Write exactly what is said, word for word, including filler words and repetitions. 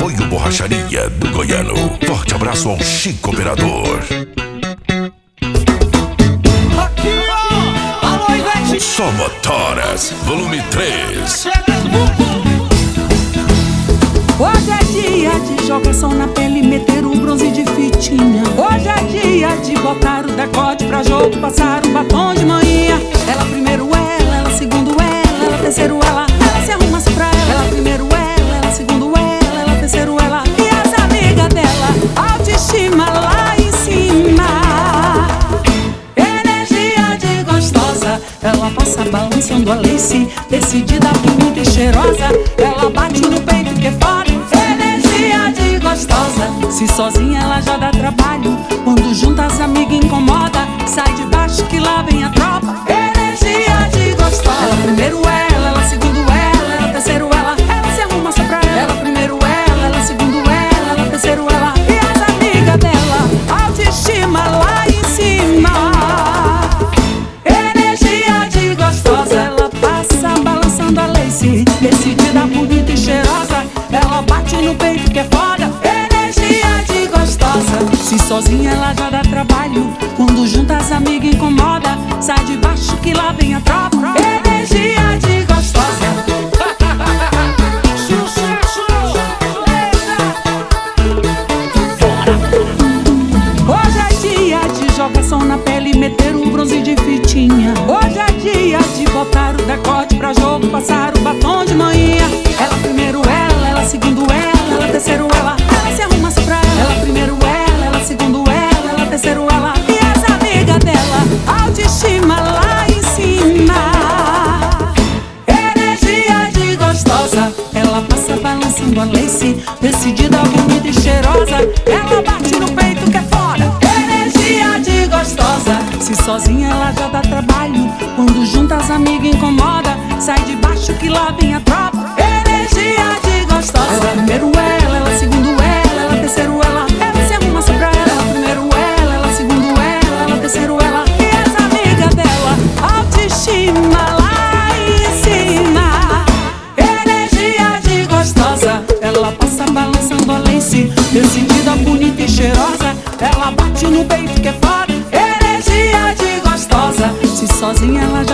Apoio Borracharia do Goiano. Forte abraço ao Chico Operador. Aqui, ó! Alô, Ivete! Só Motoras, volume três. Hoje é dia de jogação na pele, meter o bronze de fitinha. Hoje é dia de botar o decote pra jogo, passar o batom de manhã. Ela primeiro ela, ela segundo ela, ela terceiro ela, ela se arruma assim pra ela. Ela primeiro ela, ela segundo ela, ela terceiro ela. E as amigas dela, autoestima lá em cima. Energia de gostosa, ela passa balançando a lace, decidida, bonita e cheirosa. Ela bate no peito que é foda. Energia de gostosa, se sozinha ela já dá trabalho. Quando junta as amigas incomoda, sai de baixo que lá vem a tropa. Energia de gostosa, ela primeiro ela, ela segundo ela, ela terceiro ela, ela se arruma só pra ela. Ela primeiro ela, ela segundo ela, ela terceiro ela. E as amigas dela, autoestima lá em cima. Energia de gostosa, ela passa balançando a lace, decidida, bonita e cheirosa. Ela bate no peito que é foda. Energia de gostosa, se sozinha ela já dá trabalho. Quando junta as amigas incomoda, sai de baixo que lá vem a tropa. Energia de gostosa. Hoje é dia de jogação na pele, meter o bronze de fitinha. Hoje é dia de botar o decote pra jogo, passar o batom de manhã. Ela primeiro ela, ela segundo ela, ela terceiro ela, ela se arruma assim pra ela. Ela primeiro ela, ela segundo ela, ela terceiro ela. E as amigas dela, autoestima lá em cima. Energia de gostosa, ela passa balançando a lace, decidida, bonita e cheirosa. Ela bate no peito que é foda. Energia de gostosa, se sozinha ela já dá trabalho. Quando junta as amigas incomoda, sai de baixo que lá vem a tropa. Energia de gostosa, ela primeiro ela, ela segundo ela, ela terceiro ela, ela se arruma só pra ela. Ela primeiro ela, ela segundo ela, ela terceiro ela. E as amigas dela, autoestima lá em cima. Energia de gostosa, ela passa balançando a lace, decidida, bonita e cheirosa. Ela bate no peito que é foda. Energia de gostosa, se sozinha ela já